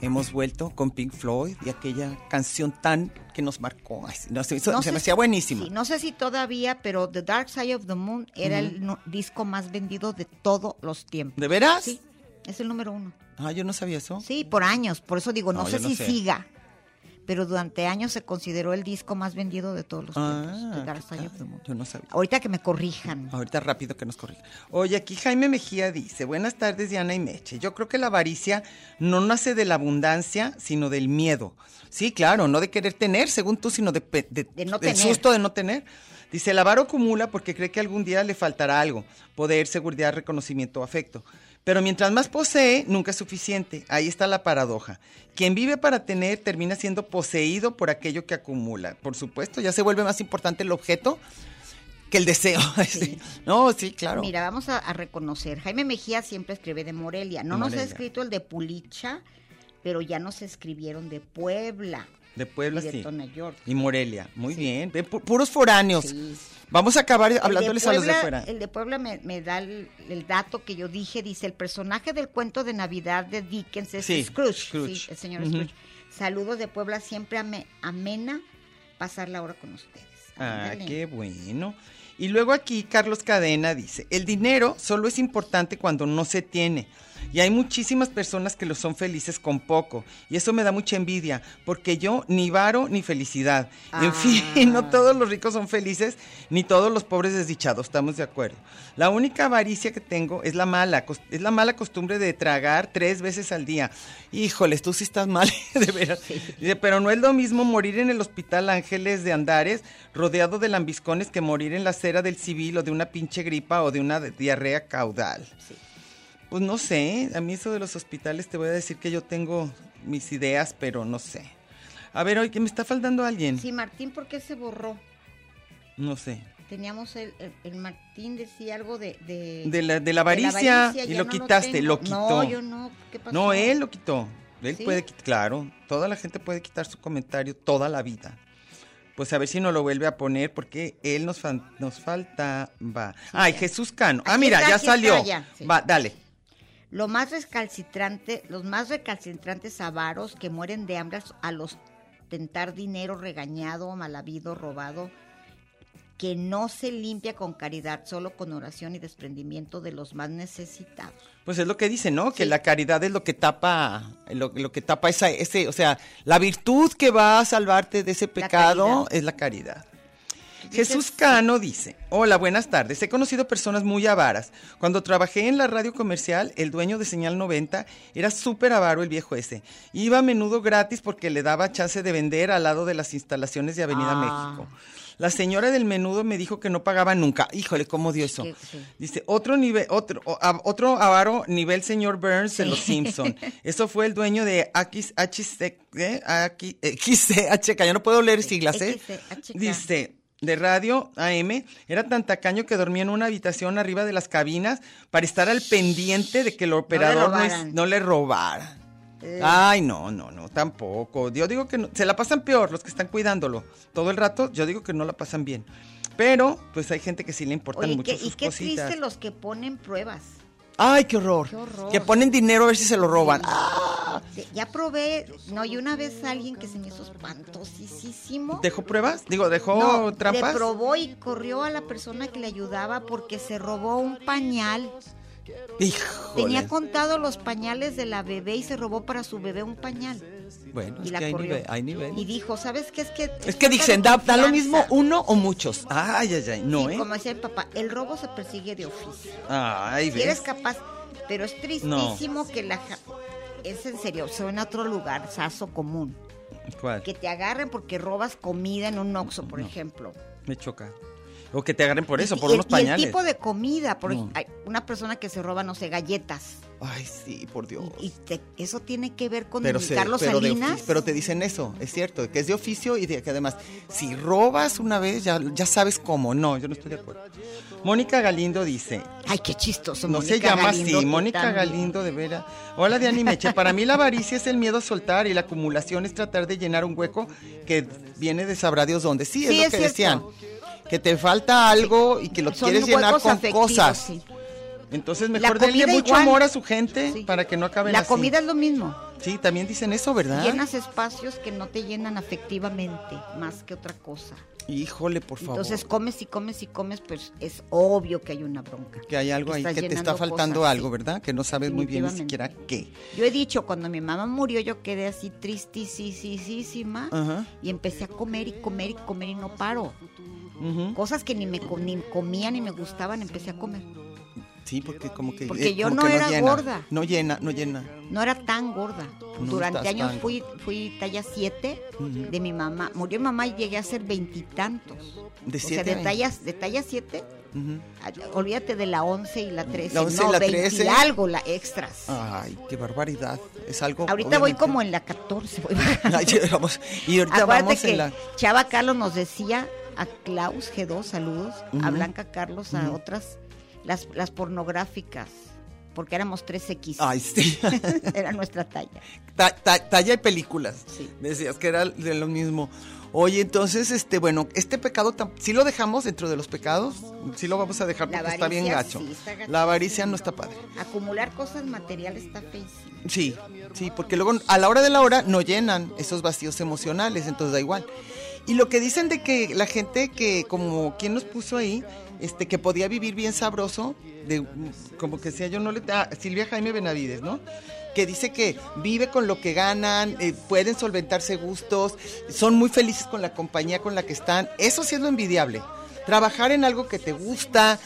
hemos vuelto con Pink Floyd y aquella canción tan que nos marcó. Ay, no, se me hacía buenísima. Sí, no sé si todavía, pero The Dark Side of the Moon era el disco más vendido de todos los tiempos. ¿De veras? Sí, es el número 1. Ah, yo no sabía eso. Sí, por años, por eso digo, no sé yo no si sé. siga, pero durante años se consideró el disco más vendido de todos los tiempos, The Dark Side of the Moon. Yo no sabía. Ahorita que me corrijan. Ahorita rápido que nos corrija. Oye, aquí Jaime Mejía dice, buenas tardes Diana y Meche, yo creo que la avaricia no nace de la abundancia, sino del miedo. Sí, claro, no de querer tener, según tú, sino no del tener. susto de no tener. Dice, el avaro acumula porque cree que algún día le faltará algo, poder, seguridad, reconocimiento o afecto. Pero mientras más posee, nunca es suficiente. Ahí está la paradoja. Quien vive para tener termina siendo poseído por aquello que acumula. Por supuesto, ya se vuelve más importante el objeto que el deseo. Sí. No, sí, claro. Mira, vamos a reconocer. Jaime Mejía siempre escribe de Morelia. No nos ha Morelia. escrito el de Pulicha, pero ya nos escribieron de Puebla. De Puebla, y de sí. Tonayor. Y Morelia. Muy bien. Ve, puros foráneos. Sí. Vamos a acabar El de hablándoles a los de Puebla- fuera. El de Puebla me da el dato que yo dije, dice, el personaje del cuento de Navidad de Dickens es Sí, Scrooge. Scrooge. Sí, el señor Ujú. Scrooge. Saludos de Puebla, siempre amena pasar la hora con ustedes. Ah, Ándale. qué bueno. Y luego aquí Carlos Cadena dice, el dinero solo es importante cuando no se tiene. Y hay muchísimas personas que lo son felices con poco. Y eso me da mucha envidia, porque yo ni varo ni felicidad. En fin, no todos los ricos son felices, ni todos los pobres desdichados, estamos de acuerdo. La única avaricia que tengo es la mala costumbre de tragar 3 veces al día. Híjoles, tú sí estás mal, de veras. Dice, pero no es lo mismo morir en el Hospital Ángeles de Andares, rodeado de lambiscones, que morir en la acera del Civil o de una pinche gripa o de una diarrea caudal. Sí. Pues no sé, a mí eso de los hospitales te voy a decir que yo tengo mis ideas, pero no sé. A ver, oye, que me está faltando alguien. Sí, Martín, ¿por qué se borró? No sé. Teníamos el Martín decía algo de De la avaricia, y ya lo no quitaste, tengo. lo quitó. No, yo no, ¿qué pasó? No, él lo quitó. Él ¿Sí? puede quitar, claro, toda la gente puede quitar su comentario toda la vida. Pues a ver si nos lo vuelve a poner, porque él nos falta, va. Ay, ya. Jesús Cano. Ah, Aquí mira, está, ya aquí salió. está, ya, sí. Va, dale. Los más recalcitrantes avaros que mueren de hambre al ostentar dinero regañado, mal habido, robado, que no se limpia con caridad, solo con oración y desprendimiento de los más necesitados. Pues es lo que dice, ¿no? Que Sí. la caridad es lo que tapa, lo que tapa o sea, la virtud que va a salvarte de ese pecado es la caridad. Jesús Cano dice, hola, buenas tardes, he conocido personas muy avaras. Cuando trabajé en la radio comercial, el dueño de Señal 90 era súper avaro, el viejo ese. Iba a menudo gratis porque le daba chance de vender al lado de las instalaciones de Avenida México. La señora del menudo me dijo que no pagaba nunca. Híjole, ¿cómo dio eso? Sí. Dice, otro avaro nivel señor Burns de Los Simpson. Eso fue el dueño de XCH, ya no puedo leer siglas, ¿eh? XCH. Dice, de radio AM, era tan tacaño que dormía en una habitación arriba de las cabinas para estar al pendiente de que el operador no le robara. Ay, no, tampoco. Yo digo que no, se la pasan peor los que están cuidándolo todo el rato. Yo digo que no la pasan bien. Pero, pues hay gente que sí le importan Oye, mucho sus y qué cositas. triste los que ponen pruebas. Ay, qué horror. Qué horror. Que ponen dinero a ver si se lo roban. Sí. ¡Ah! Ya probé, y una vez alguien que se me hizo espantosísimo. ¿Dejó pruebas? Digo, ¿dejó No, trampas? le probó y corrió a la persona que le ayudaba porque se robó un pañal. Híjole. Tenía contado los pañales de la bebé y se robó para su bebé un pañal. Bueno, Y es la que corrió. hay nivel. Y dijo, ¿sabes qué? Es que dicen, da lo mismo uno o muchos. Ay, no, Sí, como decía el papá, el robo se persigue de oficio. Ay, Si eres ¿ves? capaz, pero es tristísimo que es en serio, suena a otro lugar, sazo común. ¿Cuál? Que te agarren porque robas comida en un Oxxo, por ejemplo. Me choca. O que te agarren por eso, Y- por y- unos y pañales. el tipo de comida, No. hay una persona que se roba, no sé, galletas. Ay, sí, por Dios. Eso tiene que ver con Pero, Carlos Salinas. pero te dicen eso, es cierto, que es de oficio y de que además, si robas una vez, ya sabes cómo. No, yo no estoy de acuerdo. Mónica Galindo dice, Ay, qué chistoso. no Mónica se llama Galindo, así, tú Mónica también. Galindo, de veras. Hola, Diana y Meche, para mí la avaricia es el miedo a soltar y la acumulación es tratar de llenar un hueco que viene de sabrá Dios dónde. Sí, Sí, es lo es que cierto. decían, que te falta algo y que lo Son quieres llenar huecos con afectivos, cosas. sí. Entonces La mejor denle comida mucho igual. amor a su gente Sí. para que no acaben La así. comida es lo mismo. Sí, también dicen eso, ¿verdad? Llenas espacios que no te llenan afectivamente, más que otra cosa. Híjole, por favor. Entonces comes y comes y comes, pues es obvio que hay una bronca. que hay algo ahí estás que te está llenando faltando cosas, algo, sí. ¿verdad? Que no sabes muy bien ni siquiera Definitivamente. qué. Yo he dicho, cuando mi mamá murió, yo quedé así tristísima Ajá. y empecé a comer y comer y comer y no paro. Ujú. Cosas que ni comía ni me gustaban, empecé a comer. Sí, porque como que... Porque yo como no que era llena. gorda. No llena. No era tan gorda. No Durante estás años tan- fui talla 7 Ujú. de mi mamá. Murió mi mamá y llegué a ser 20 y tantos. De O sea, 7 de talla 7, Ujú. olvídate de la 11 y la 13. La 11 no, y la 20 13. y algo, la extras. Ay, qué barbaridad. Es algo... Ahorita voy obviamente- como en la 14. Voy bajando. Ay, vamos. Y ahorita Acuérdate vamos que en la... Chava Carlos nos decía, a Klaus G2, saludos, a Blanca Carlos, a otras, las pornográficas, porque éramos 3X. Ay, sí. Era nuestra talla. Talla y películas. Sí. Decías que era de lo mismo. Oye, entonces, bueno, este pecado, ¿sí lo dejamos dentro de los pecados? Sí lo vamos a dejar La porque está bien avaricia, gacho. sí, está gacho. La avaricia no está padre. Acumular cosas materiales está feísimo. Sí, porque luego a la hora de la hora no llenan esos vacíos emocionales, entonces da igual. Y lo que dicen de que la gente que, como, ¿quién nos puso ahí? Que podía vivir bien sabroso, como que decía yo, no le... Silvia Jaime Benavides, ¿no? Que dice que vive con lo que ganan, pueden solventarse gustos, son muy felices con la compañía con la que están. Eso sí es lo envidiable. Trabajar en algo que te gusta,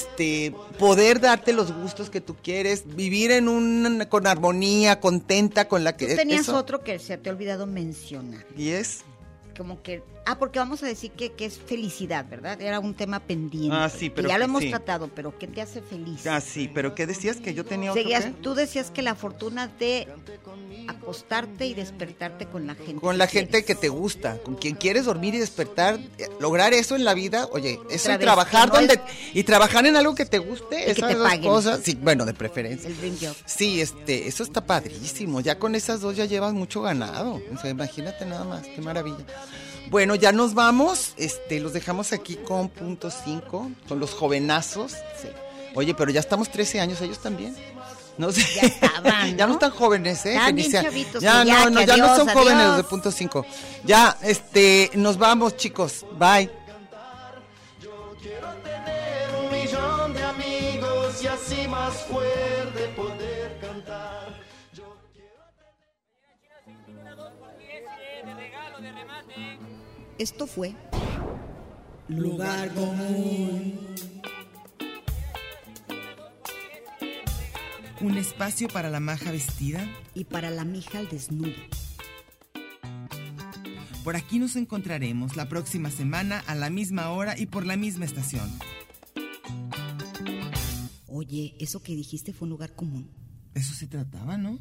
poder darte los gustos que tú quieres, vivir con armonía, contenta con la que... Tú tenías eso. otro que se te ha olvidado mencionar. Y es... Como que... porque vamos a decir que es felicidad, ¿verdad? Era un tema pendiente. Ah, sí, pero que ya lo hemos sí. tratado, pero ¿qué te hace feliz? Ah, sí, pero ¿qué decías? Que yo tenía otro qué? Tú decías que la fortuna de acostarte y despertarte con la gente. Con la gente que te gusta, con quien quieres dormir y despertar, lograr eso en la vida, oye, eso Otra y vez, trabajar que no y trabajar en algo que te guste, Y que esas te dos paguen. cosas, sí, bueno, de preferencia. El dream job. Sí, eso está padrísimo, ya con esas dos ya llevas mucho ganado, o sea, imagínate nada más, qué maravilla. Bueno, ya nos vamos, los dejamos aquí con punto 5, con los jovenazos. Sí. Oye, pero ya estamos 13 años, ellos también. No sé. Ya estaban, Ya no ¿no? están jóvenes, Estaban bien Felicia. chavitos, Ya que no, ya, no, que ya no adiós, son jóvenes los de adiós. punto 5. Ya, nos vamos, chicos. Bye. Quiero tener 1 millón de amigos y así más fuerte poder cantar. Esto fue Lugar Común. Un espacio para la maja vestida. Y para la mija al desnudo. Por aquí nos encontraremos la próxima semana a la misma hora y por la misma estación. Oye, eso que dijiste fue un lugar común. Eso se trataba, ¿no?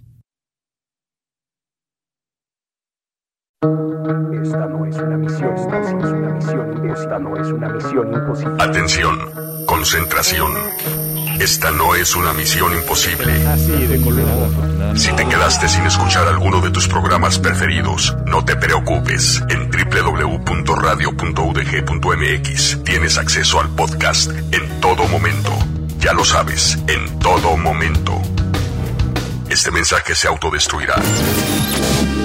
Esta no es una misión, esta no es una misión imposible. Atención, concentración. Esta no es una misión imposible. Así de colorado. Si te quedaste sin escuchar alguno de tus programas preferidos, no te preocupes. En www.radio.udg.mx tienes acceso al podcast en todo momento. Ya lo sabes, en todo momento. Este mensaje se autodestruirá.